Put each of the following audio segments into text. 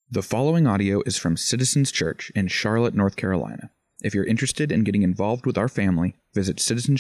The following audio is from Citizens Church in Charlotte, North Carolina. If you're interested in getting involved with our family, visit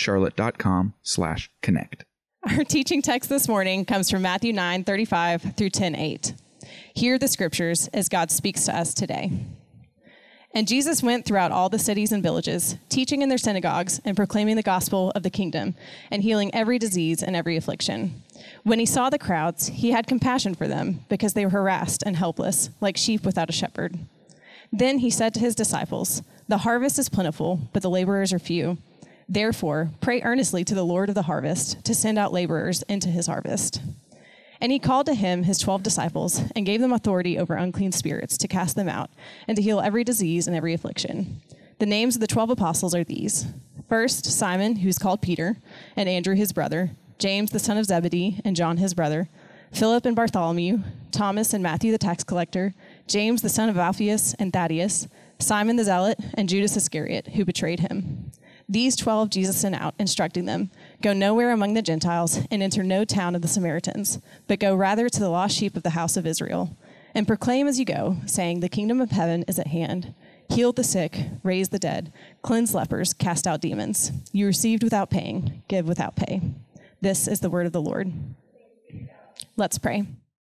citizenscharlotte.com/connect. Our teaching text this morning comes from Matthew 9:35 through 10:8. Hear the scriptures as God speaks to us today. And Jesus went throughout all the cities and villages, teaching in their synagogues and proclaiming the gospel of the kingdom and healing every disease and every affliction. When he saw the crowds, he had compassion for them because they were harassed and helpless, like sheep without a shepherd. Then he said to his disciples, "The harvest is plentiful, but the laborers are few. Therefore, pray earnestly to the Lord of the harvest to send out laborers into his harvest." And he called to him his 12 disciples and gave them authority over unclean spirits to cast them out and to heal every disease and every affliction. The names of the 12 apostles are these: first, Simon, who is called Peter, and Andrew his brother, James the son of Zebedee, and John his brother, Philip and Bartholomew, Thomas and Matthew the tax collector, James the son of Alphaeus and Thaddeus, Simon the zealot, and Judas Iscariot, who betrayed him. These 12 Jesus sent out, instructing them, "Go nowhere among the Gentiles and enter no town of the Samaritans, but go rather to the lost sheep of the house of Israel. And proclaim as you go, saying, the kingdom of heaven is at hand. Heal the sick, raise the dead, cleanse lepers, cast out demons. You received without paying, give without pay." This is the word of the Lord. Let's pray.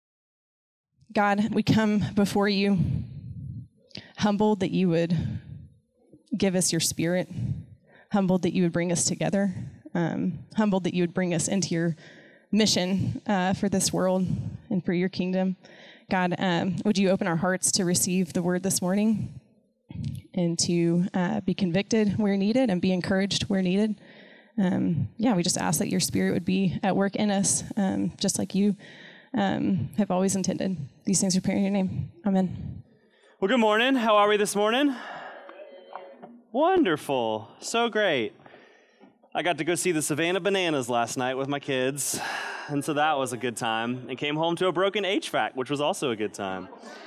God, we come before you, humbled that you would give us your spirit, humbled that you would bring us together, humbled that you would bring us into your mission for this world and for your kingdom. God, would you open our hearts to receive the word this morning and to be convicted where needed and be encouraged where needed. We just ask that your spirit would be at work in us, just like you have always intended. These things we pray in your name. Amen. Well, good morning. How are we this morning? Wonderful. So great. I got to go see the Savannah Bananas last night with my kids, and so that was a good time, and came home to a broken HVAC, which was also a good time.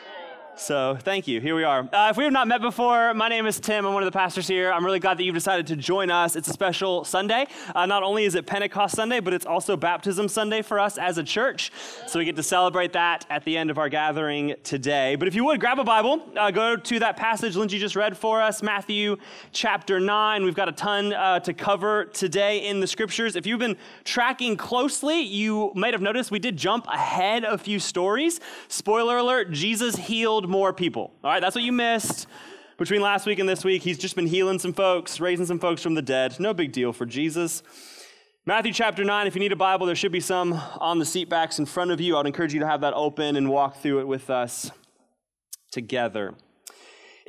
So thank you. Here we are. If we have not met before, my name is Tim. I'm one of the pastors here. I'm really glad that you've decided to join us. It's a special Sunday. Not only is it Pentecost Sunday, but it's also Baptism Sunday for us as a church. So we get to celebrate that at the end of our gathering today. But if you would, grab a Bible. Go to that passage Lindsay just read for us, Matthew chapter 9. We've got a ton to cover today in the scriptures. If you've been tracking closely, you might have noticed we did jump ahead a few stories. Spoiler alert, Jesus healed more people. All right, that's what you missed. Between last week and this week, he's just been healing some folks, raising some folks from the dead. No big deal for Jesus. Matthew chapter 9, if you need a Bible, there should be some on the seat backs in front of you. I would encourage you to have that open and walk through it with us together. In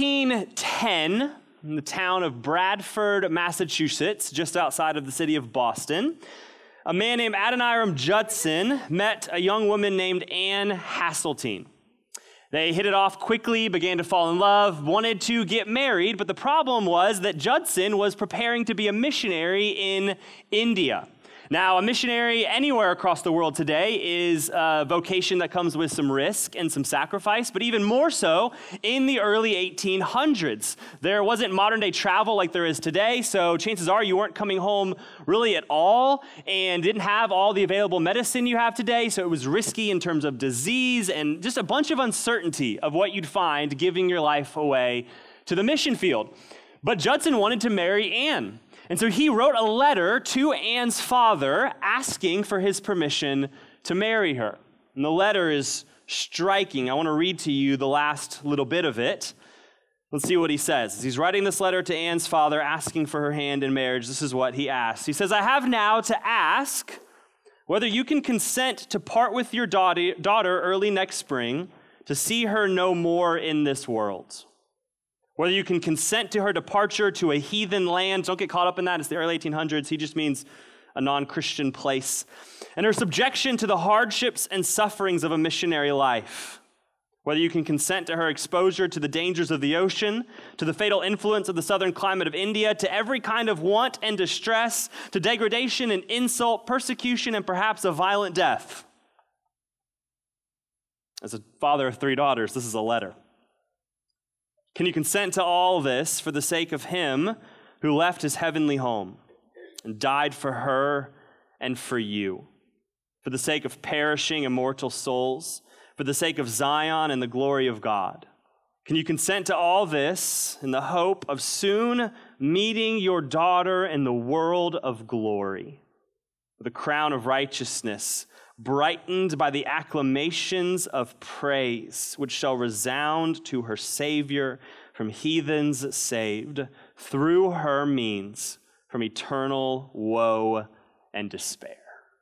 1810, in the town of Bradford, Massachusetts, just outside of the city of Boston, a man named Adoniram Judson met a young woman named Anne Hasseltine. They hit it off quickly, began to fall in love, wanted to get married, but the problem was that Judson was preparing to be a missionary in India. Now, a missionary anywhere across the world today is a vocation that comes with some risk and some sacrifice, but even more so in the early 1800s. There wasn't modern-day travel like there is today, so chances are you weren't coming home really at all and didn't have all the available medicine you have today, so it was risky in terms of disease and just a bunch of uncertainty of what you'd find giving your life away to the mission field. But Judson wanted to marry Anne. And so he wrote a letter to Anne's father asking for his permission to marry her. And the letter is striking. I want to read to you the last little bit of it. Let's see what he says. As he's writing this letter to Anne's father asking for her hand in marriage, this is what he asks. He says, "I have now to ask whether you can consent to part with your daughter early next spring to see her no more in this world. Whether you can consent to her departure to a heathen land." Don't get caught up in that. It's the early 1800s. He just means a non-Christian place. "And her subjection to the hardships and sufferings of a missionary life. Whether you can consent to her exposure to the dangers of the ocean, to the fatal influence of the southern climate of India, to every kind of want and distress, to degradation and insult, persecution, and perhaps a violent death." As a father of 3 daughters, this is a letter. "Can you consent to all this for the sake of him who left his heavenly home and died for her and for you, for the sake of perishing immortal souls, for the sake of Zion and the glory of God? Can you consent to all this in the hope of soon meeting your daughter in the world of glory, with a crown of righteousness, brightened by the acclamations of praise, which shall resound to her Savior from heathens saved, through her means from eternal woe and despair?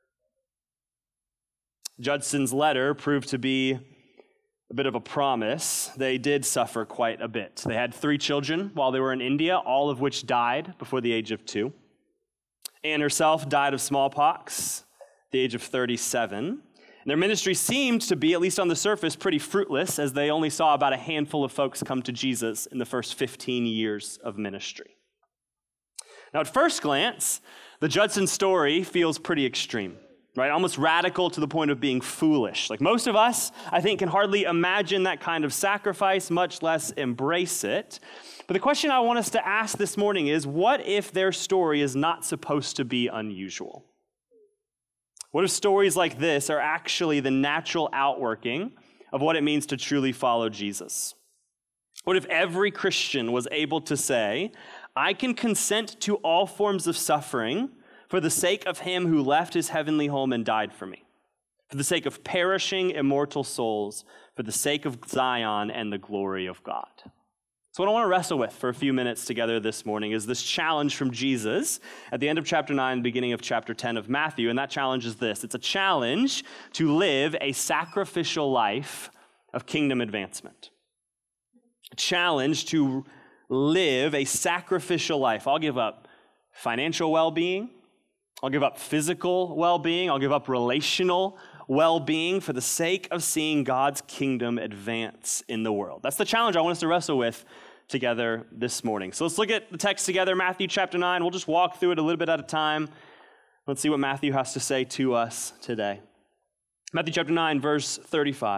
Judson's letter proved to be a bit of a promise. They did suffer quite a bit. They had 3 children while they were in India, all of which died before the age of 2. Anne herself died of smallpox at the age of 37. And their ministry seemed to be, at least on the surface, pretty fruitless, as they only saw about a handful of folks come to Jesus in the first 15 years of ministry. Now, at first glance, the Judson story feels pretty extreme, right? Almost radical to the point of being foolish. Like most of us, I think, can hardly imagine that kind of sacrifice, much less embrace it. But the question I want us to ask this morning is, what if their story is not supposed to be unusual? What if stories like this are actually the natural outworking of what it means to truly follow Jesus? What if every Christian was able to say, I can consent to all forms of suffering for the sake of him who left his heavenly home and died for me, for the sake of perishing immortal souls, for the sake of Zion and the glory of God? So what I want to wrestle with for a few minutes together this morning is this challenge from Jesus at the end of chapter 9, beginning of chapter 10 of Matthew, and that challenge is this. It's a challenge to live a sacrificial life of kingdom advancement. A challenge to live a sacrificial life. I'll give up financial well-being. I'll give up physical well-being. I'll give up relational well-being for the sake of seeing God's kingdom advance in the world. That's the challenge I want us to wrestle with together this morning. So let's look at the text together, Matthew chapter 9. We'll just walk through it a little bit at a time. Let's see what Matthew has to say to us today. Matthew chapter 9, verse 35.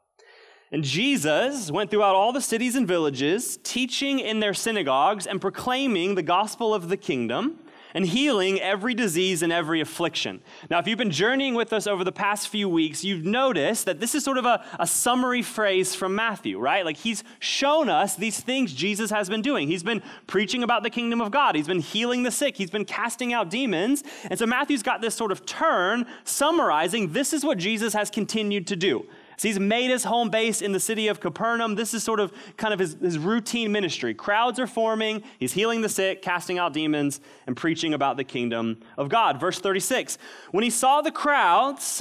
And Jesus went throughout all the cities and villages, teaching in their synagogues and proclaiming the gospel of the kingdom, and healing every disease and every affliction. Now, if you've been journeying with us over the past few weeks, you've noticed that this is sort of a summary phrase from Matthew, right? Like he's shown us these things Jesus has been doing. He's been preaching about the kingdom of God. He's been healing the sick. He's been casting out demons. And so Matthew's got this sort of turn summarizing this is what Jesus has continued to do. So he's made his home base in the city of Capernaum. This is sort of kind of his routine ministry. Crowds are forming. He's healing the sick, casting out demons, and preaching about the kingdom of God. Verse 36, when he saw the crowds,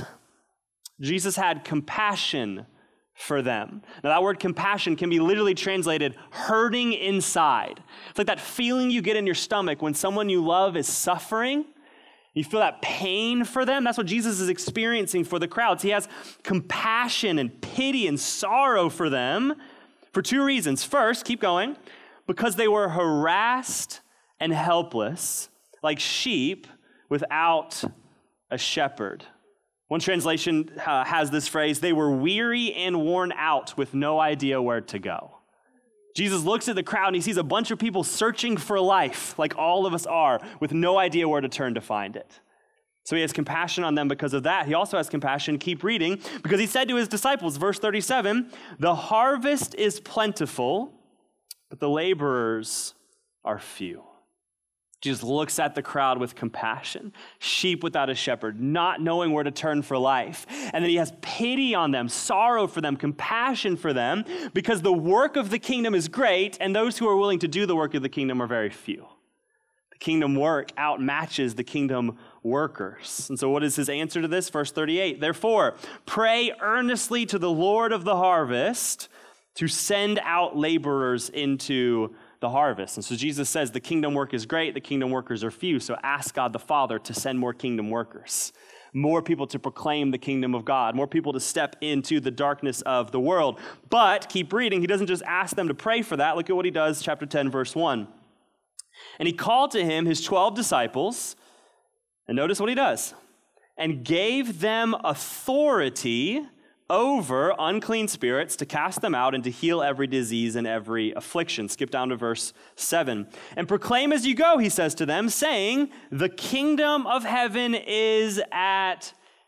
Jesus had compassion for them. Now that word compassion can be literally translated hurting inside. It's like that feeling you get in your stomach when someone you love is suffering. You feel that pain for them. That's what Jesus is experiencing for the crowds. He has compassion and pity and sorrow for them for 2 reasons. First, keep going, because they were harassed and helpless, like sheep without a shepherd. One translation has this phrase, they were weary and worn out with no idea where to go. Jesus looks at the crowd and he sees a bunch of people searching for life, like all of us are, with no idea where to turn to find it. So he has compassion on them because of that. He also has compassion, keep reading, because he said to his disciples, verse 37, the harvest is plentiful, but the laborers are few. Jesus looks at the crowd with compassion, sheep without a shepherd, not knowing where to turn for life. And then he has pity on them, sorrow for them, compassion for them, because the work of the kingdom is great, and those who are willing to do the work of the kingdom are very few. The kingdom work outmatches the kingdom workers. And so what is his answer to this? Verse 38, therefore, pray earnestly to the Lord of the harvest to send out laborers into the harvest. And so Jesus says the kingdom work is great, the kingdom workers are few, so ask God the Father to send more kingdom workers, more people to proclaim the kingdom of God, more people to step into the darkness of the world. But, keep reading, he doesn't just ask them to pray for that. Look at what he does, chapter 10, verse 1. And he called to him his 12 disciples, and notice what he does, and gave them authority over unclean spirits to cast them out and to heal every disease and every affliction. Skip down to verse 7. And proclaim as you go, he says to them, saying, the kingdom of heaven is at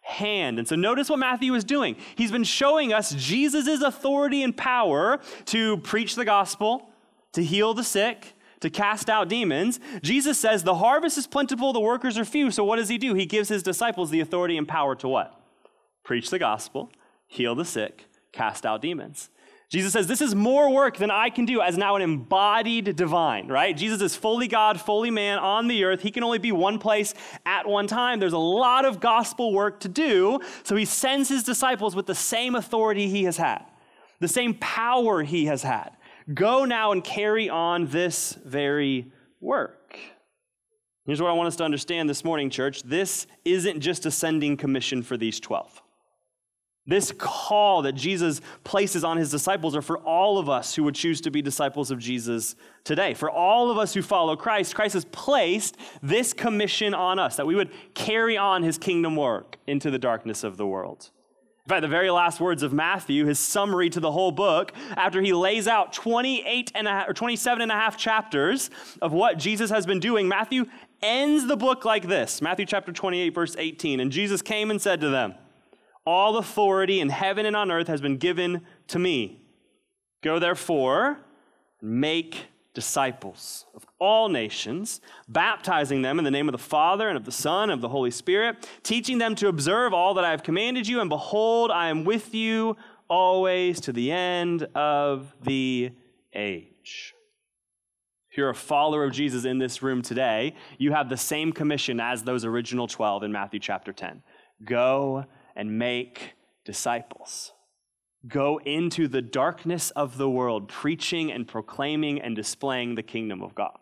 hand. And so notice what Matthew is doing. He's been showing us Jesus' authority and power to preach the gospel, to heal the sick, to cast out demons. Jesus says the harvest is plentiful, the workers are few. So what does he do? He gives his disciples the authority and power to what? Preach the gospel, heal the sick, cast out demons. Jesus says, this is more work than I can do as now an embodied divine, right? Jesus is fully God, fully man on the earth. He can only be one place at one time. There's a lot of gospel work to do. So he sends his disciples with the same authority he has had, the same power he has had. Go now and carry on this very work. Here's what I want us to understand this morning, church. This isn't just a sending commission for these 12. This call that Jesus places on his disciples are for all of us who would choose to be disciples of Jesus today. For all of us who follow Christ, Christ has placed this commission on us, that we would carry on his kingdom work into the darkness of the world. In fact, the very last words of Matthew, his summary to the whole book, after he lays out 27 and a half chapters of what Jesus has been doing, Matthew ends the book like this. Matthew chapter 28, verse 18. And Jesus came and said to them, all authority in heaven and on earth has been given to me. Go therefore, make disciples of all nations, baptizing them in the name of the Father and of the Son and of the Holy Spirit, teaching them to observe all that I have commanded you, and behold, I am with you always to the end of the age. If you're a follower of Jesus in this room today, you have the same commission as those original 12 in Matthew chapter 10. Go and make disciples. Go into the darkness of the world, preaching and proclaiming and displaying the kingdom of God.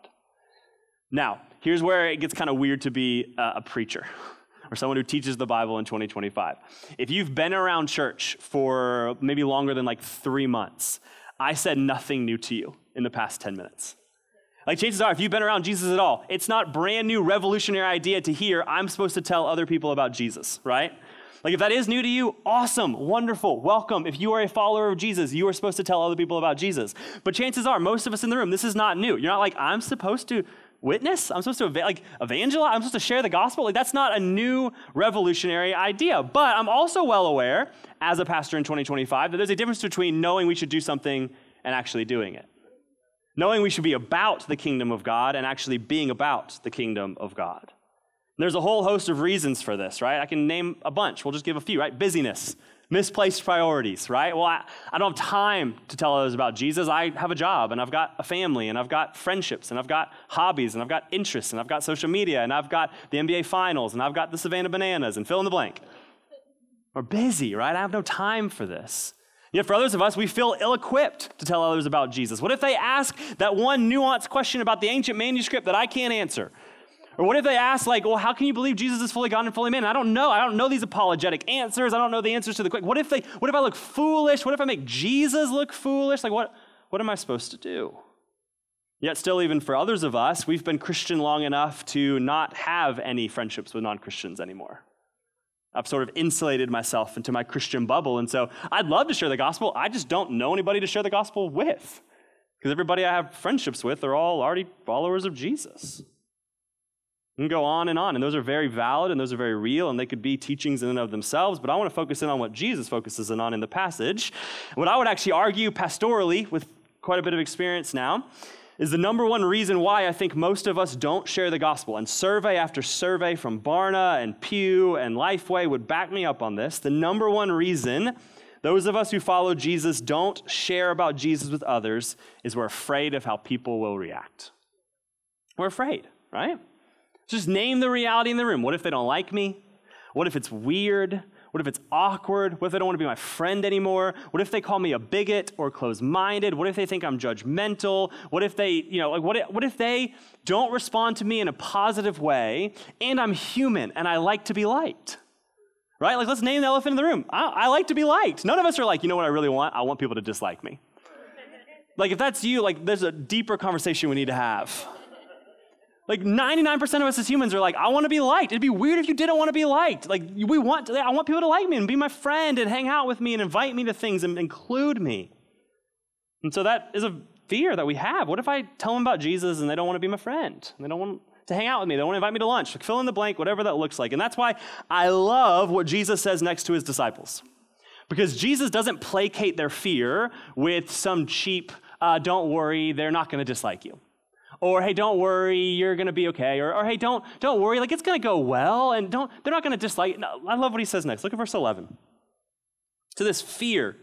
Now, here's where it gets kind of weird to be a preacher or someone who teaches the Bible in 2025. If you've been around church for maybe longer than like 3 months, I said nothing new to you in the past 10 minutes. Like chances are, if you've been around Jesus at all, it's not brand new revolutionary idea to hear, I'm supposed to tell other people about Jesus, right? Like if that is new to you, awesome, wonderful, welcome. If you are a follower of Jesus, you are supposed to tell other people about Jesus. But chances are, most of us in the room, this is not new. You're not like, I'm supposed to witness? I'm supposed to evangelize? I'm supposed to share the gospel? Like that's not a new revolutionary idea. But I'm also well aware, as a pastor in 2025, that there's a difference between knowing we should do something and actually doing it. Knowing we should be about the kingdom of God and actually being about the kingdom of God. There's a whole host of reasons for this, right? I can name a bunch. We'll just give a few, right? Busyness, misplaced priorities, right? Well, I don't have time to tell others about Jesus. I have a job, and I've got a family, and I've got friendships, and I've got hobbies, and I've got interests, and I've got social media, and I've got the NBA Finals, and I've got the Savannah Bananas, and fill in the blank. We're busy, right? I have no time for this. Yet for others of us, we feel ill-equipped to tell others about Jesus. What if they ask that one nuanced question about the ancient manuscript that I can't answer? Or what if they ask, like, well, how can you believe Jesus is fully God and fully man? I don't know these apologetic answers. I don't know the answers to the quick. What if I look foolish? What if I make Jesus look foolish? Like, what am I supposed to do? Yet still, even for others of us, we've been Christian long enough to not have any friendships with non-Christians anymore. I've sort of insulated myself into my Christian bubble. And so I'd love to share the gospel. I just don't know anybody to share the gospel with. Because everybody I have friendships with are all already followers of Jesus. You can go on, and those are very valid, and those are very real, and they could be teachings in and of themselves, but I want to focus in on what Jesus focuses in on in the passage. What I would actually argue pastorally, with quite a bit of experience now, is the number one reason why I think most of us don't share the gospel. And survey after survey from Barna and Pew and Lifeway would back me up on this. The number one reason those of us who follow Jesus don't share about Jesus with others is we're afraid of how people will react. We're afraid, right? Just name the reality in the room. What if they don't like me? What if it's weird? What if it's awkward? What if they don't want to be my friend anymore? What if they call me a bigot or closed-minded? What if they think I'm judgmental? What if they, what if they don't respond to me in a positive way and I'm human and I like to be liked? Right? Like, let's name the elephant in the room. I like to be liked. None of us are like, you know what I really want? I want people to dislike me. Like, if that's you, like, there's a deeper conversation we need to have. Like 99% of us as humans are like, I want to be liked. It'd be weird if you didn't want to be liked. Like I want people to like me and be my friend and hang out with me and invite me to things and include me. And so that is a fear that we have. What if I tell them about Jesus and they don't want to be my friend? They don't want to hang out with me. They want to invite me to lunch. Like, fill in the blank, whatever that looks like. And that's why I love what Jesus says next to his disciples. Because Jesus doesn't placate their fear with some cheap, don't worry, they're not going to dislike you. Or, hey, don't worry, you're going to be okay. Or hey, don't worry, like it's going to go well, and they're not going to dislike. No, I love what he says next. Look at verse 11. To this fear.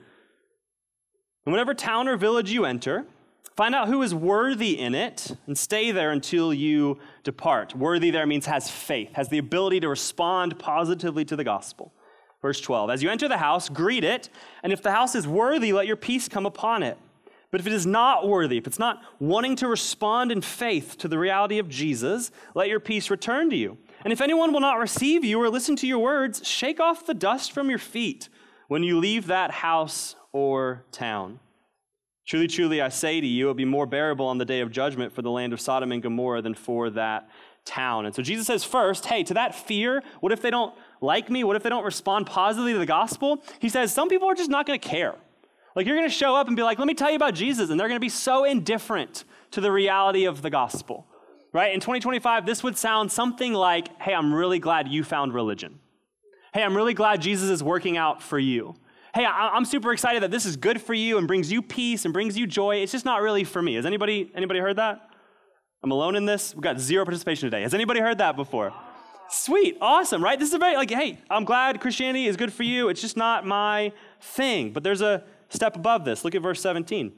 In whatever town or village you enter, find out who is worthy in it, and stay there until you depart. Worthy there means has faith, has the ability to respond positively to the gospel. Verse 12, as you enter the house, greet it, and if the house is worthy, let your peace come upon it. But if it is not worthy, if it's not wanting to respond in faith to the reality of Jesus, let your peace return to you. And if anyone will not receive you or listen to your words, shake off the dust from your feet when you leave that house or town. Truly, truly, I say to you, it will be more bearable on the day of judgment for the land of Sodom and Gomorrah than for that town. And so Jesus says first, hey, to that fear, what if they don't like me? What if they don't respond positively to the gospel? He says some people are just not going to care. Like, you're going to show up and be like, let me tell you about Jesus, and they're going to be so indifferent to the reality of the gospel, right? In 2025, this would sound something like, hey, I'm really glad you found religion. Hey, I'm really glad Jesus is working out for you. Hey, I'm super excited that this is good for you and brings you peace and brings you joy. It's just not really for me. Has anybody heard that? I'm alone in this. We've got zero participation today. Has anybody heard that before? Sweet, awesome, right? This is a very, hey, I'm glad Christianity is good for you. It's just not my thing. But there's a step above this. Look at verse 17.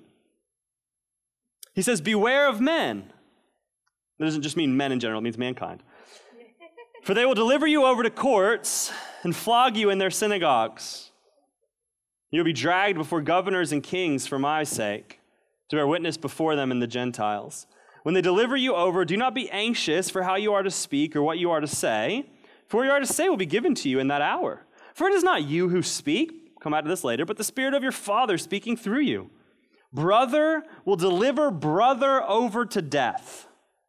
He says, beware of men. That doesn't just mean men in general, it means mankind. For they will deliver you over to courts and flog you in their synagogues. You'll be dragged before governors and kings for my sake, to bear witness before them and the Gentiles. When they deliver you over, do not be anxious for how you are to speak or what you are to say, for what you are to say will be given to you in that hour. For it is not you who speak, come out of this later, but the Spirit of your Father speaking through you. Brother will deliver brother over to death,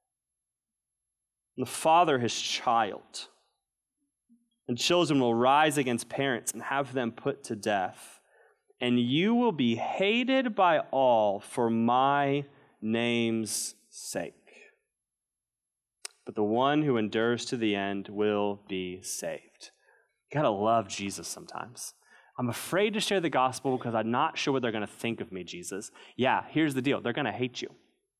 and the father his child. And children will rise against parents and have them put to death. And you will be hated by all for my name's sake. But the one who endures to the end will be saved. You gotta love Jesus sometimes. I'm afraid to share the gospel because I'm not sure what they're going to think of me, Jesus. Yeah, here's the deal. They're going to hate you.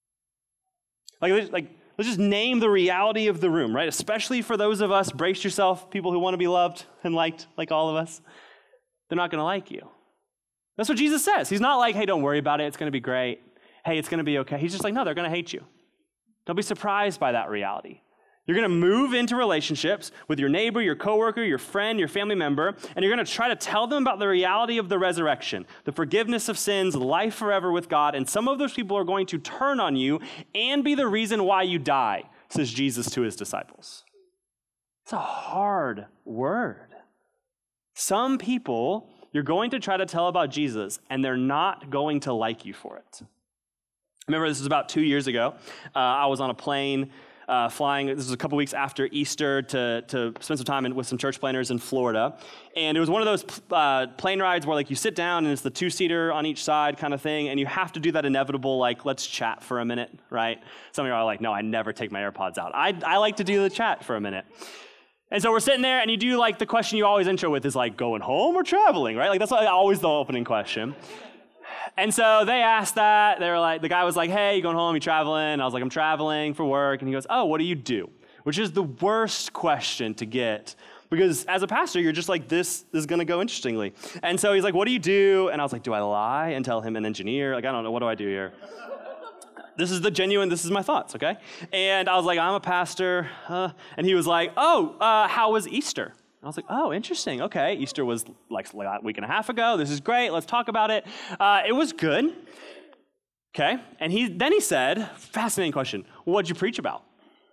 Let's just name the reality of the room, right? Especially for those of us, brace yourself, people who want to be loved and liked like all of us. They're not going to like you. That's what Jesus says. He's not like, hey, don't worry about it. It's going to be great. Hey, it's going to be okay. He's just like, no, they're going to hate you. Don't be surprised by that reality. You're going to move into relationships with your neighbor, your coworker, your friend, your family member, and you're going to try to tell them about the reality of the resurrection, the forgiveness of sins, life forever with God, and some of those people are going to turn on you and be the reason why you die, says Jesus to his disciples. It's a hard word. Some people you're going to try to tell about Jesus, and they're not going to like you for it. I remember this was about 2 years ago. I was on a plane flying, this was a couple weeks after Easter, to spend some time with some church planners in Florida. And it was one of those plane rides where you sit down and it's the two-seater on each side kind of thing, and you have to do that inevitable, let's chat for a minute, right? Some of you are like, no, I never take my AirPods out. I like to do the chat for a minute. And so we're sitting there, and you do the question you always intro with is going home or traveling, right? That's always the opening question. And so they asked that. They were like, the guy was like, hey, you going home, you traveling? And I was like, I'm traveling for work. And he goes, oh, what do you do? Which is the worst question to get, because as a pastor, you're just like, this is going to go interestingly. And so he's like, what do you do? And I was like, do I lie and tell him an engineer? I don't know, what do I do here? This is my thoughts, okay? And I was like, I'm a pastor. And he was like, how was Easter? I was like, oh, interesting. Okay, Easter was a week and a half ago. This is great. Let's talk about it. It was good. Okay, and then he said, fascinating question, what'd you preach about?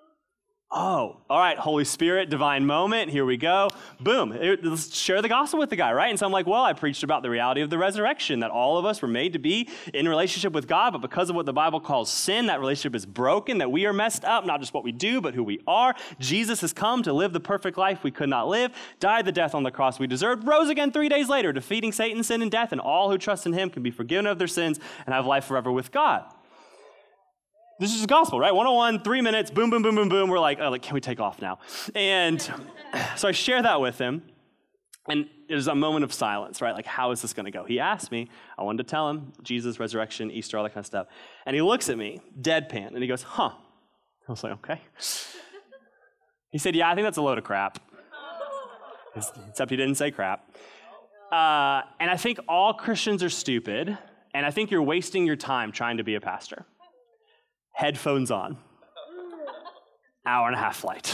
Oh, all right, Holy Spirit, divine moment, here we go. Boom, let's share the gospel with the guy, right? And so I'm like, well, I preached about the reality of the resurrection, that all of us were made to be in relationship with God, but because of what the Bible calls sin, that relationship is broken, that we are messed up, not just what we do, but who we are. Jesus has come to live the perfect life we could not live, died the death on the cross we deserved, rose again 3 days later, defeating Satan, sin, and death, and all who trust in him can be forgiven of their sins and have life forever with God. This is the gospel, right? 101, 3 minutes, boom, boom, boom, boom, boom. We're like, oh, can we take off now? And so I share that with him. And there's a moment of silence, right? Like, how is this going to go? He asked me. I wanted to tell him Jesus, resurrection, Easter, all that kind of stuff. And he looks at me, deadpan, and he goes, huh. I was like, okay. He said, yeah, I think that's a load of crap. Except he didn't say crap. And I think all Christians are stupid, and I think you're wasting your time trying to be a pastor. Headphones on. Hour and a half flight.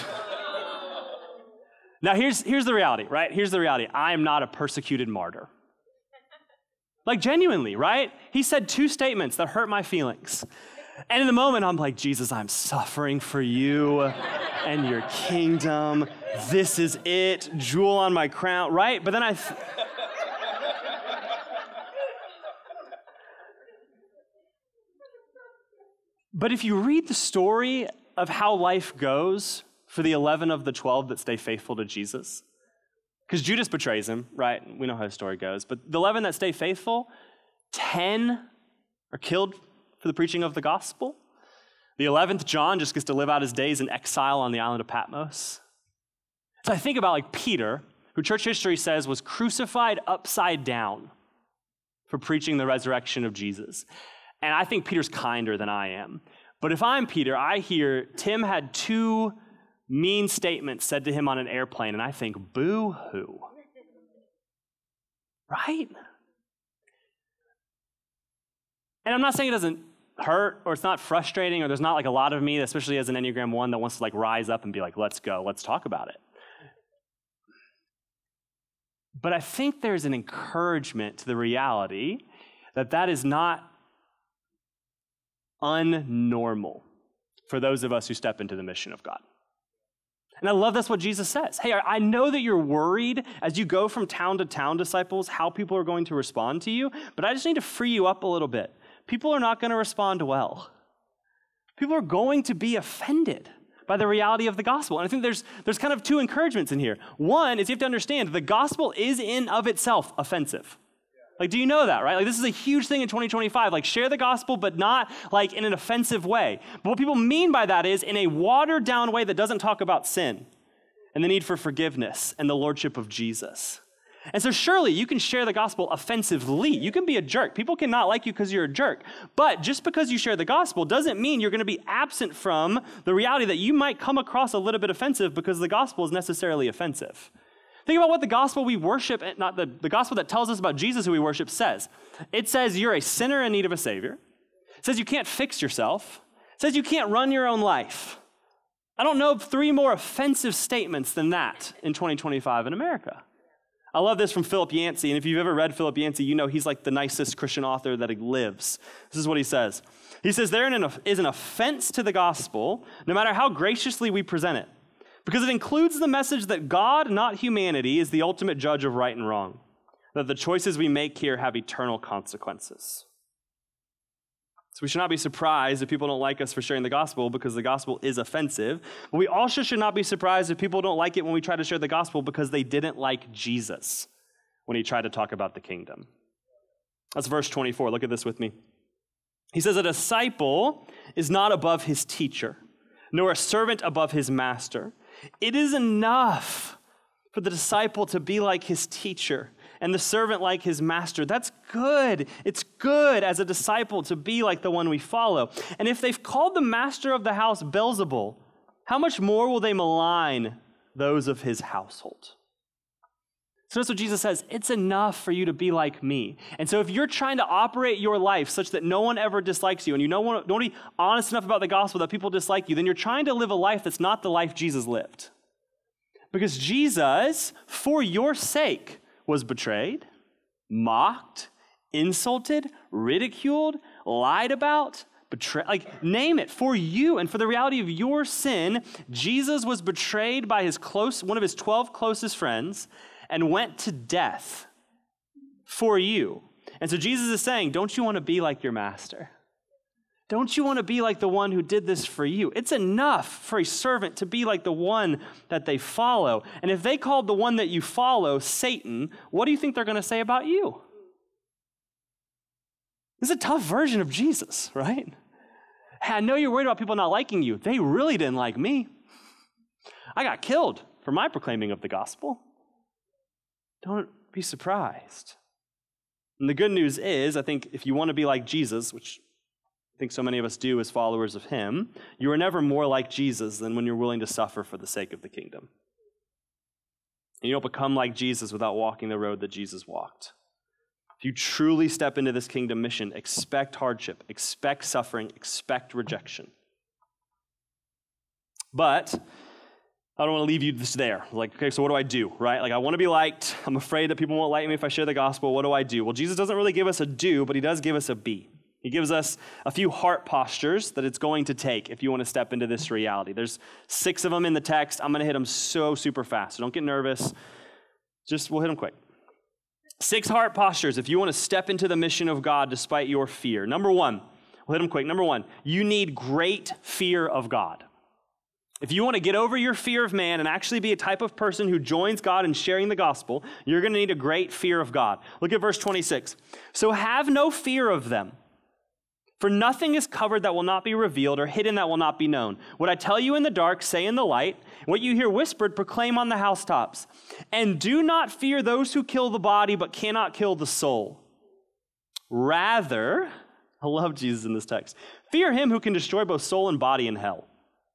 Now, here's the reality, right? Here's the reality. I am not a persecuted martyr. Like, genuinely, right? He said 2 statements that hurt my feelings. And in the moment, I'm like, Jesus, I'm suffering for you and your kingdom. This is it. Jewel on my crown, right? But then But if you read the story of how life goes for the 11 of the 12 that stay faithful to Jesus, because Judas betrays him, right? We know how the story goes. But the 11 that stay faithful, 10 are killed for the preaching of the gospel. The 11th, John, just gets to live out his days in exile on the island of Patmos. So I think about like Peter, who church history says was crucified upside down for preaching the resurrection of Jesus. And I think Peter's kinder than I am. But if I'm Peter, I hear Tim had 2 mean statements said to him on an airplane, and I think, boo-hoo. Right? And I'm not saying it doesn't hurt or it's not frustrating or there's not like a lot of me, especially as an Enneagram 1 that wants to like rise up and be like, let's go, let's talk about it. But I think there's an encouragement to the reality that that is not unnormal for those of us who step into the mission of God. And I love that's what Jesus says. Hey, I know that you're worried as you go from town to town, disciples, how people are going to respond to you, but I just need to free you up a little bit. People are not going to respond well. People are going to be offended by the reality of the gospel. And I think there's kind of 2 encouragements in here. One is you have to understand the gospel is in of itself offensive. Like, do you know that, right? Like, this is a huge thing in 2025. Like, share the gospel, but not like in an offensive way. But what people mean by that is in a watered down way that doesn't talk about sin and the need for forgiveness and the lordship of Jesus. And so surely you can share the gospel offensively. You can be a jerk. People cannot like you because you're a jerk. But just because you share the gospel doesn't mean you're going to be absent from the reality that you might come across a little bit offensive because the gospel is necessarily offensive. Think about what the gospel we worship, not the gospel that tells us about Jesus who we worship says. It says you're a sinner in need of a savior. It says you can't fix yourself. It says you can't run your own life. I don't know of 3 more offensive statements than that in 2025 in America. I love this from Philip Yancey, and if you've ever read Philip Yancey, you know he's like the nicest Christian author that lives. This is what he says. He says, there is an offense to the gospel, no matter how graciously we present it, because it includes the message that God, not humanity, is the ultimate judge of right and wrong, that the choices we make here have eternal consequences. So we should not be surprised if people don't like us for sharing the gospel because the gospel is offensive. But we also should not be surprised if people don't like it when we try to share the gospel because they didn't like Jesus when he tried to talk about the kingdom. That's verse 24. Look at this with me. He says, a disciple is not above his teacher, nor a servant above his master. It is enough for the disciple to be like his teacher and the servant like his master. That's good. It's good as a disciple to be like the one we follow. And if they've called the master of the house Beelzebul, how much more will they malign those of his household? So that's what Jesus says. It's enough for you to be like me. And so if you're trying to operate your life such that no one ever dislikes you and you don't be honest enough about the gospel that people dislike you, then you're trying to live a life that's not the life Jesus lived. Because Jesus, for your sake, was betrayed, mocked, insulted, ridiculed, lied about, betrayed, like name it, for you and for the reality of your sin. Jesus was betrayed by one of his 12 closest friends and went to death for you. And so Jesus is saying, don't you want to be like your master? Don't you want to be like the one who did this for you? It's enough for a servant to be like the one that they follow. And if they called the one that you follow Satan, what do you think they're going to say about you? This is a tough version of Jesus, right? Hey, I know you're worried about people not liking you. They really didn't like me. I got killed for my proclaiming of the gospel. Don't be surprised. And the good news is, I think if you want to be like Jesus, which I think so many of us do as followers of him, you are never more like Jesus than when you're willing to suffer for the sake of the kingdom. And you don't become like Jesus without walking the road that Jesus walked. If you truly step into this kingdom mission, expect hardship, expect suffering, expect rejection. But I don't want to leave you just there. Like, okay, so what do I do, right? Like, I want to be liked. I'm afraid that people won't like me if I share the gospel. What do I do? Well, Jesus doesn't really give us a do, but he does give us a be. He gives us a few heart postures that it's going to take if you want to step into this reality. There's 6 of them in the text. I'm going to hit them so super fast, so don't get nervous. We'll hit them quick. 6 heart postures if you want to step into the mission of God despite your fear. Number 1, we'll hit them quick. Number 1, you need great fear of God. If you want to get over your fear of man and actually be a type of person who joins God in sharing the gospel, you're going to need a great fear of God. Look at verse 26. So have no fear of them, for nothing is covered that will not be revealed or hidden that will not be known. What I tell you in the dark, say in the light. What you hear whispered, proclaim on the housetops. And do not fear those who kill the body but cannot kill the soul. Rather, I love Jesus in this text, fear him who can destroy both soul and body in hell.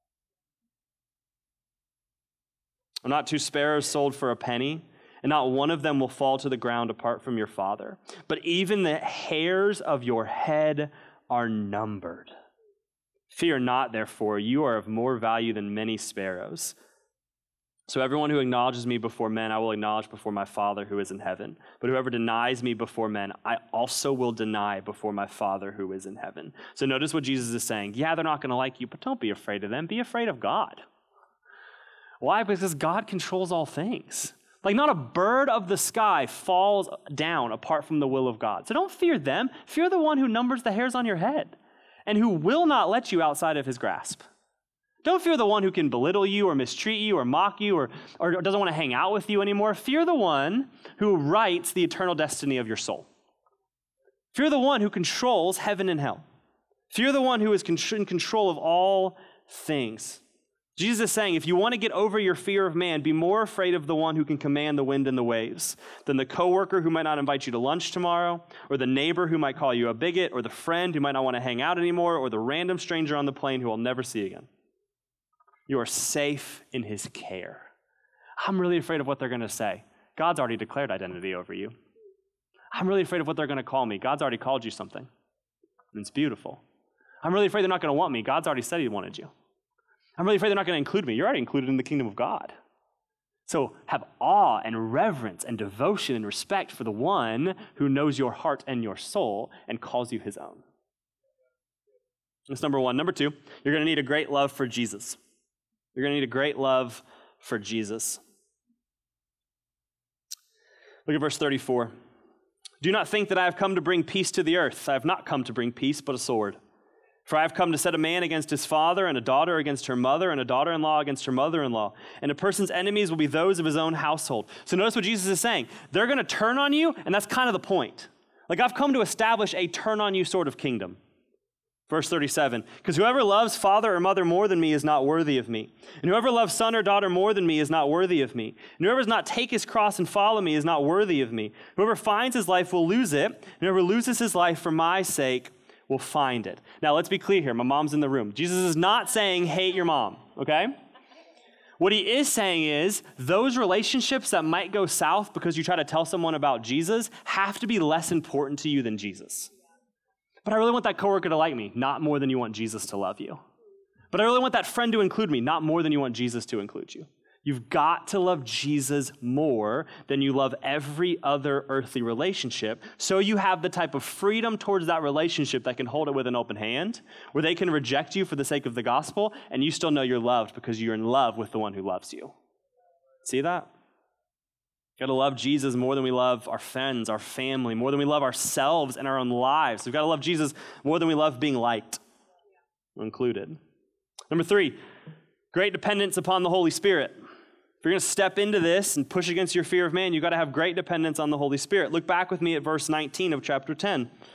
Are not 2 sparrows sold for a penny? And not one of them will fall to the ground apart from your Father. But even the hairs of your head are numbered. Fear not, therefore, you are of more value than many sparrows. So everyone who acknowledges me before men, I will acknowledge before my Father who is in heaven. But whoever denies me before men, I also will deny before my Father who is in heaven. So notice what Jesus is saying. Yeah, they're not going to like you, but don't be afraid of them. Be afraid of God. Why? Because God controls all things. Like, not a bird of the sky falls down apart from the will of God. So don't fear them. Fear the one who numbers the hairs on your head and who will not let you outside of his grasp. Don't fear the one who can belittle you or mistreat you or mock you or doesn't want to hang out with you anymore. Fear the one who writes the eternal destiny of your soul. Fear the one who controls heaven and hell. Fear the one who is in control of all things. Jesus is saying, if you want to get over your fear of man, be more afraid of the one who can command the wind and the waves than the coworker who might not invite you to lunch tomorrow, or the neighbor who might call you a bigot, or the friend who might not want to hang out anymore, or the random stranger on the plane who I'll never see again. You are safe in his care. I'm really afraid of what they're going to say. God's already declared identity over you. I'm really afraid of what they're going to call me. God's already called you something. And it's beautiful. I'm really afraid they're not going to want me. God's already said he wanted you. I'm really afraid they're not going to include me. You're already included in the kingdom of God. So have awe and reverence and devotion and respect for the one who knows your heart and your soul and calls you his own. That's number 1. Number 2, you're going to need a great love for Jesus. You're going to need a great love for Jesus. Look at verse 34. Do not think that I have come to bring peace to the earth. I have not come to bring peace, but a sword. For I have come to set a man against his father, and a daughter against her mother, and a daughter-in-law against her mother-in-law. And a person's enemies will be those of his own household. So notice what Jesus is saying. They're going to turn on you, and that's kind of the point. Like, I've come to establish a turn-on-you sort of kingdom. Verse 37, because whoever loves father or mother more than me is not worthy of me. And whoever loves son or daughter more than me is not worthy of me. And whoever does not take his cross and follow me is not worthy of me. Whoever finds his life will lose it, and whoever loses his life for my sake will find it. Now, let's be clear here. My mom's in the room. Jesus is not saying hate your mom, okay? What he is saying is those relationships that might go south because you try to tell someone about Jesus have to be less important to you than Jesus. But I really want that coworker to like me, not more than you want Jesus to love you. But I really want that friend to include me, not more than you want Jesus to include you. You've got to love Jesus more than you love every other earthly relationship, so you have the type of freedom towards that relationship that can hold it with an open hand, where they can reject you for the sake of the gospel, and you still know you're loved because you're in love with the one who loves you. See that? We've got to love Jesus more than we love our friends, our family, more than we love ourselves and our own lives. We've got to love Jesus more than we love being liked, included. Number 3, great dependence upon the Holy Spirit. If you're going to step into this and push against your fear of man, you've got to have great dependence on the Holy Spirit. Look back with me at verse 19 of chapter 10.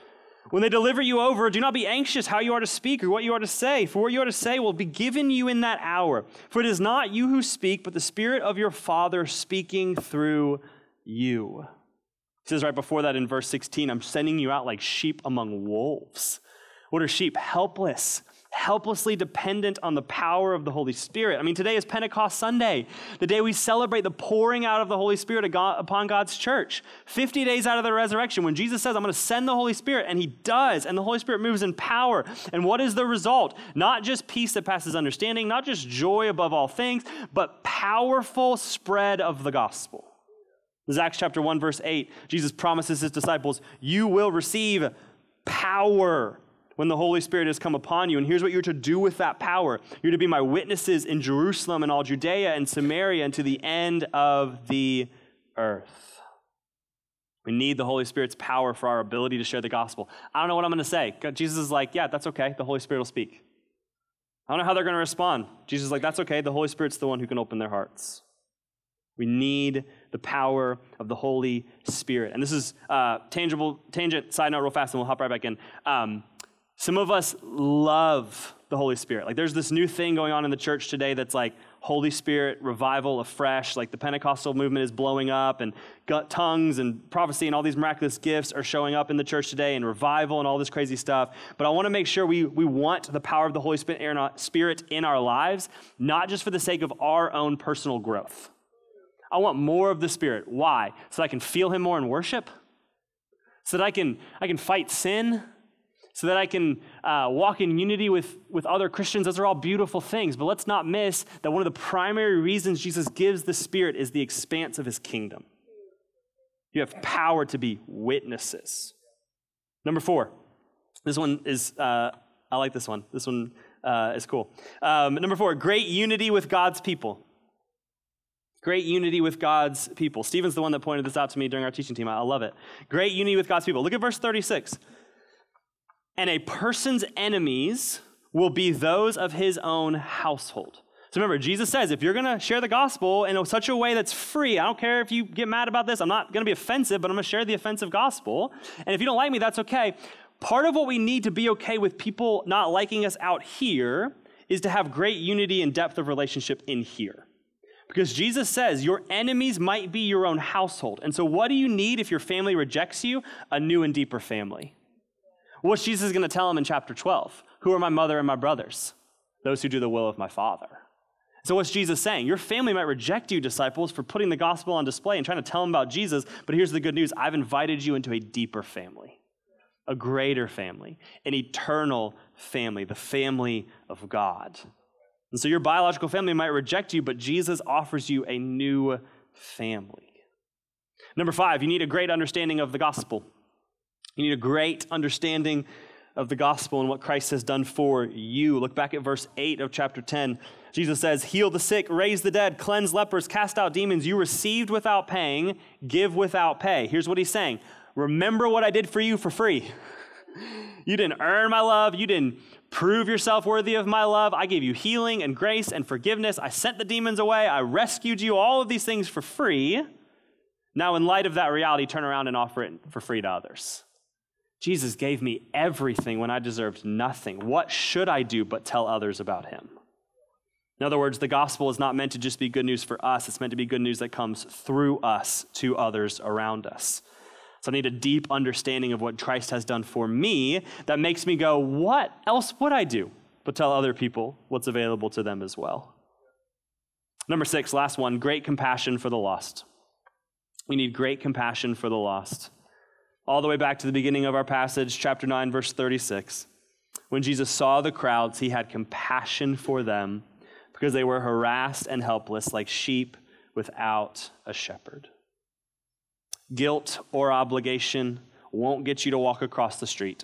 When they deliver you over, do not be anxious how you are to speak or what you are to say, for what you are to say will be given you in that hour. For it is not you who speak, but the Spirit of your Father speaking through you. It says right before that in verse 16, I'm sending you out like sheep among wolves. What are sheep? Helplessly dependent on the power of the Holy Spirit. I mean, today is Pentecost Sunday, the day we celebrate the pouring out of the Holy Spirit upon God's church. 50 days out of the resurrection, when Jesus says, I'm going to send the Holy Spirit, and he does, and the Holy Spirit moves in power. And what is the result? Not just peace that passes understanding, not just joy above all things, but powerful spread of the gospel. This is Acts chapter 1, verse 8. Jesus promises his disciples, you will receive power when the Holy Spirit has come upon you. And here's what you're to do with that power. You're to be my witnesses in Jerusalem and all Judea and Samaria and to the end of the earth. We need the Holy Spirit's power for our ability to share the gospel. I don't know what I'm going to say. Jesus is like, yeah, that's okay. The Holy Spirit will speak. I don't know how they're going to respond. Jesus is like, that's okay. The Holy Spirit's the one who can open their hearts. We need the power of the Holy Spirit. And this is tangent, side note real fast, and we'll hop right back in. Some of us love the Holy Spirit. Like there's this new thing going on in the church today that's like Holy Spirit revival afresh. Like the Pentecostal movement is blowing up and tongues and prophecy and all these miraculous gifts are showing up in the church today and revival and all this crazy stuff. But I want to make sure we want the power of the Holy Spirit in our lives, not just for the sake of our own personal growth. I want more of the Spirit. Why? So that I can feel him more in worship? So that I can fight sin? So that I can walk in unity with other Christians. Those are all beautiful things. But let's not miss that one of the primary reasons Jesus gives the Spirit is the expanse of his kingdom. You have power to be witnesses. Number 4. This one is, I like this one. This one is cool. Number 4, great unity with God's people. Great unity with God's people. Stephen's the one that pointed this out to me during our teaching team. I love it. Great unity with God's people. Look at verse 36. And a person's enemies will be those of his own household. So remember, Jesus says, if you're going to share the gospel in such a way that's free, I don't care if you get mad about this, I'm not going to be offensive, but I'm going to share the offensive gospel. And if you don't like me, that's okay. Part of what we need to be okay with people not liking us out here is to have great unity and depth of relationship in here. Because Jesus says your enemies might be your own household. And so what do you need if your family rejects you? A new and deeper family. What's Jesus going to tell them in chapter 12? Who are my mother and my brothers? Those who do the will of my Father. So what's Jesus saying? Your family might reject you, disciples, for putting the gospel on display and trying to tell them about Jesus, but here's the good news. I've invited you into a deeper family, a greater family, an eternal family, the family of God. And so your biological family might reject you, but Jesus offers you a new family. Number 5, you need a great understanding of the gospel. You need a great understanding of the gospel and what Christ has done for you. Look back at verse 8 of chapter 10. Jesus says, heal the sick, raise the dead, cleanse lepers, cast out demons. You received without paying, give without pay. Here's what he's saying. Remember what I did for you for free. You didn't earn my love. You didn't prove yourself worthy of my love. I gave you healing and grace and forgiveness. I sent the demons away. I rescued you. All of these things for free. Now, in light of that reality, turn around and offer it for free to others. Jesus gave me everything when I deserved nothing. What should I do but tell others about him? In other words, the gospel is not meant to just be good news for us. It's meant to be good news that comes through us to others around us. So I need a deep understanding of what Christ has done for me that makes me go, what else would I do but tell other people what's available to them as well? Number 6, last one, great compassion for the lost. We need great compassion for the lost. All the way back to the beginning of our passage, chapter 9, verse 36. When Jesus saw the crowds, he had compassion for them because they were harassed and helpless like sheep without a shepherd. Guilt or obligation won't get you to walk across the street.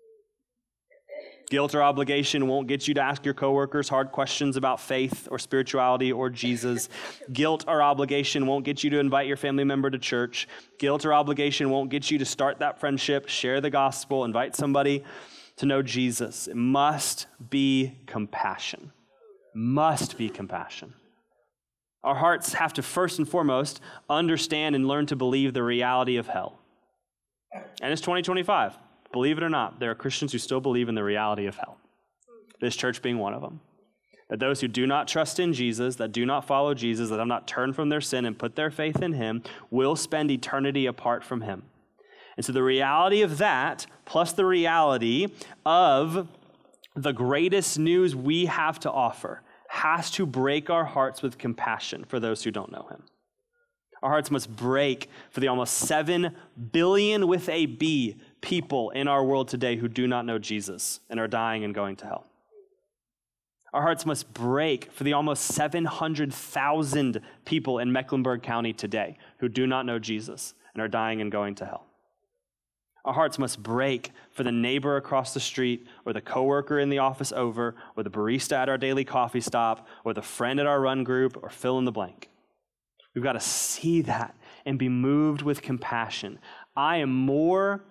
Guilt or obligation won't get you to ask your coworkers hard questions about faith or spirituality or Jesus. Guilt or obligation won't get you to invite your family member to church. Guilt or obligation won't get you to start that friendship, share the gospel, invite somebody to know Jesus. It must be compassion. Must be compassion. Our hearts have to first and foremost understand and learn to believe the reality of hell. And it's 2025. believe it or not, there are Christians who still believe in the reality of hell. This church being one of them. That those who do not trust in Jesus, that do not follow Jesus, that have not turned from their sin and put their faith in him, will spend eternity apart from him. And so the reality of that, plus the reality of the greatest news we have to offer, has to break our hearts with compassion for those who don't know him. Our hearts must break for the almost 7 billion with a B people in our world today who do not know Jesus and are dying and going to hell. Our hearts must break for the almost 700,000 people in Mecklenburg County today who do not know Jesus and are dying and going to hell. Our hearts must break for the neighbor across the street, or the coworker in the office over, or the barista at our daily coffee stop, or the friend at our run group, or fill in the blank. We've got to see that and be moved with compassion. I am more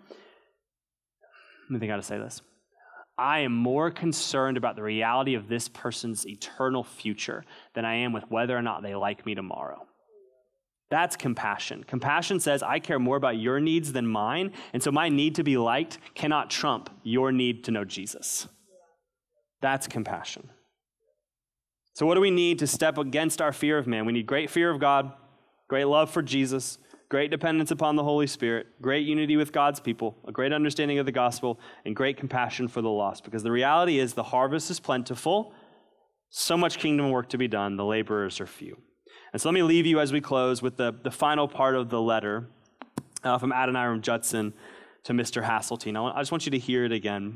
concerned about the reality of this person's eternal future than I am with whether or not they like me tomorrow. That's compassion. Compassion says, I care more about your needs than mine, and so my need to be liked cannot trump your need to know Jesus. That's compassion. So what do we need to step against our fear of man? We need great fear of God, great love for Jesus, great dependence upon the Holy Spirit, great unity with God's people, a great understanding of the gospel, and great compassion for the lost. Because the reality is the harvest is plentiful, so much kingdom work to be done, the laborers are few. And so let me leave you as we close with the final part of the letter from Adoniram Judson to Mr. Hasseltine. I just want you to hear it again.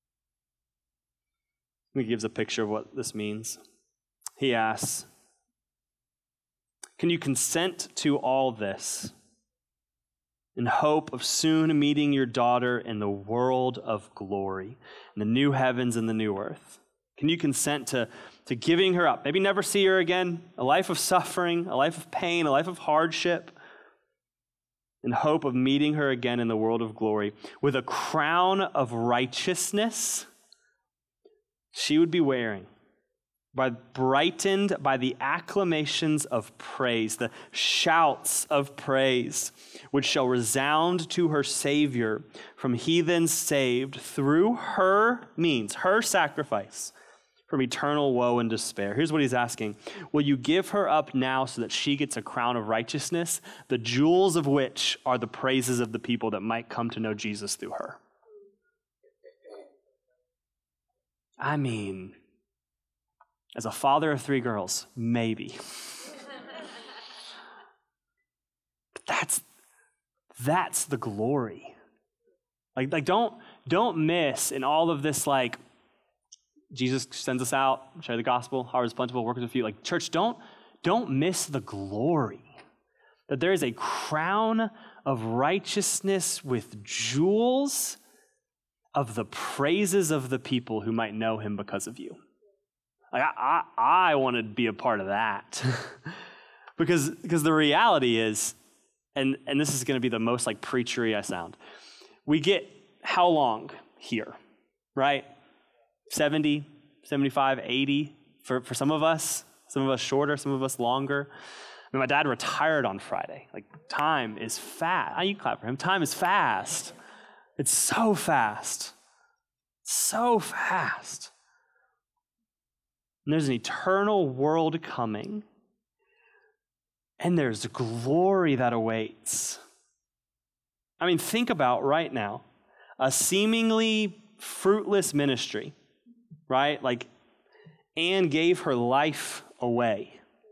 He gives a picture of what this means. He asks, can you consent to all this in hope of soon meeting your daughter in the world of glory, in the new heavens and the new earth? Can you consent to giving her up? Maybe never see her again, a life of suffering, a life of pain, a life of hardship, in hope of meeting her again in the world of glory with a crown of righteousness she would be wearing, brightened by the acclamations of praise, the shouts of praise, which shall resound to her Savior from heathens saved through her means, her sacrifice, from eternal woe and despair. Here's what he's asking. Will you give her up now so that she gets a crown of righteousness, the jewels of which are the praises of the people that might come to know Jesus through her? I mean, as a father of 3 girls, maybe. But that's the glory. Like don't miss in all of this, like, Jesus sends us out, share the gospel, harvest plentiful, workers with few. Like, church, don't miss the glory. That there is a crown of righteousness with jewels of the praises of the people who might know him because of you. Like, I want to be a part of that. because the reality is, and this is going to be the most like preachery I sound, we get how long here, right? 70, 75, 80 for some of us shorter, some of us longer. I mean, my dad retired on Friday. Like, time is fast. You clap for him. Time is fast. It's so fast. So fast. And there's an eternal world coming. And there's glory that awaits. I mean, think about right now, a seemingly fruitless ministry, right? Like, Anne gave her life away,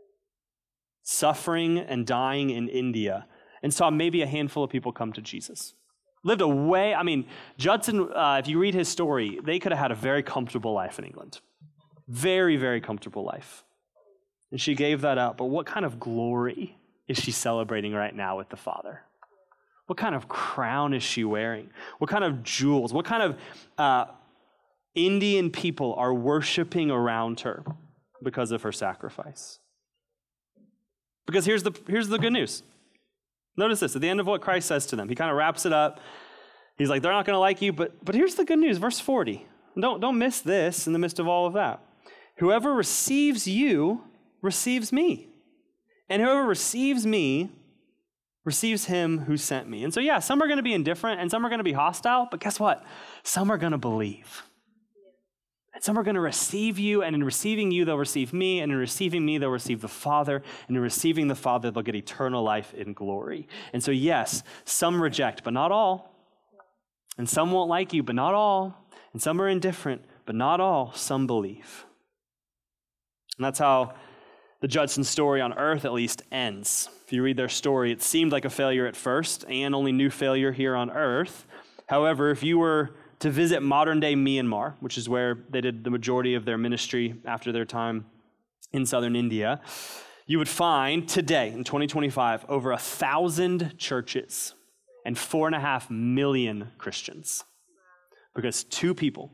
suffering and dying in India, and saw maybe a handful of people come to Jesus. Lived away. I mean, Judson, if you read his story, they could have had a very comfortable life in England. Very, very comfortable life. And she gave that up. But what kind of glory is she celebrating right now with the Father? What kind of crown is she wearing? What kind of jewels? What kind of Indian people are worshiping around her because of her sacrifice? Because here's the good news. Notice this, at the end of what Christ says to them, he kind of wraps it up. He's like, they're not going to like you, but here's the good news, verse 40. Don't miss this in the midst of all of that. Whoever receives you receives me. And whoever receives me receives him who sent me. And so, yeah, some are going to be indifferent and some are going to be hostile, but guess what? Some are going to believe. And some are going to receive you, and in receiving you, they'll receive me, and in receiving me, they'll receive the Father, and in receiving the Father, they'll get eternal life in glory. And so, yes, some reject, but not all. And some won't like you, but not all. And some are indifferent, but not all. Some believe. And that's how the Judson story on earth, at least, ends. If you read their story, it seemed like a failure at first, and only knew failure here on earth. However, if you were to visit modern-day Myanmar, which is where they did the majority of their ministry after their time in southern India, you would find today, in 2025, over 1,000 churches and 4.5 million Christians. Because two people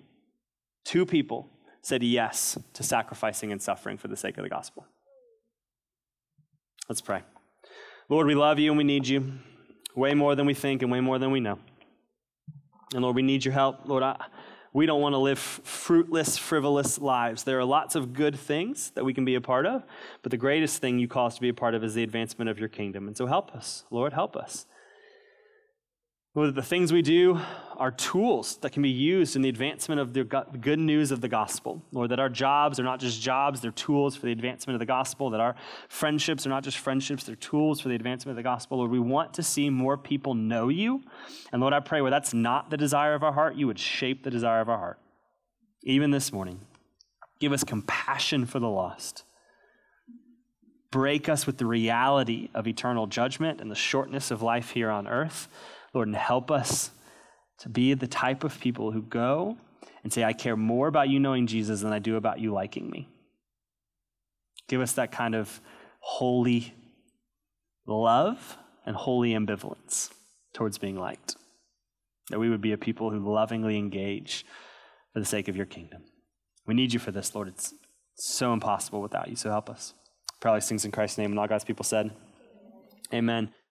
said yes to sacrificing and suffering for the sake of the gospel. Let's pray. Lord, we love you and we need you way more than we think and way more than we know. And Lord, we need your help. Lord, we don't want to live fruitless, frivolous lives. There are lots of good things that we can be a part of, but the greatest thing you call us to be a part of is the advancement of your kingdom. And so help us, Lord, help us. Lord, the things we do are tools that can be used in the advancement of the good news of the gospel. Lord, that our jobs are not just jobs, they're tools for the advancement of the gospel. That our friendships are not just friendships, they're tools for the advancement of the gospel. Lord, we want to see more people know you. And Lord, I pray where that's not the desire of our heart, you would shape the desire of our heart. Even this morning, give us compassion for the lost. Break us with the reality of eternal judgment and the shortness of life here on earth. Lord, and help us to be the type of people who go and say, I care more about you knowing Jesus than I do about you liking me. Give us that kind of holy love and holy ambivalence towards being liked. That we would be a people who lovingly engage for the sake of your kingdom. We need you for this, Lord. It's so impossible without you, so help us. Probably sings in Christ's name, and all God's people said, amen.